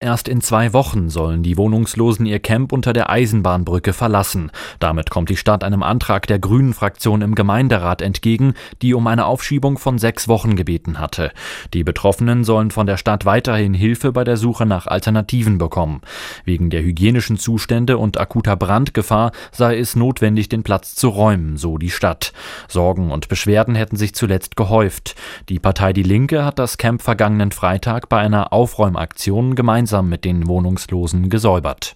Erst in 2 Wochen sollen die Wohnungslosen ihr Camp unter der Eisenbahnbrücke verlassen. Damit kommt die Stadt einem Antrag der Grünen-Fraktion im Gemeinderat entgegen, die um eine Aufschiebung von 6 Wochen gebeten hatte. Die Betroffenen sollen von der Stadt weiterhin Hilfe bei der Suche nach Alternativen bekommen. Wegen der hygienischen Zustände und akuter Brandgefahr sei es notwendig, den Platz zu räumen, so die Stadt. Sorgen und Beschwerden hätten sich zuletzt gehäuft. Die Partei Die Linke hat das Camp vergangenen Freitag bei einer Aufräumaktion gemeinsam mit den Wohnungslosen gesäubert.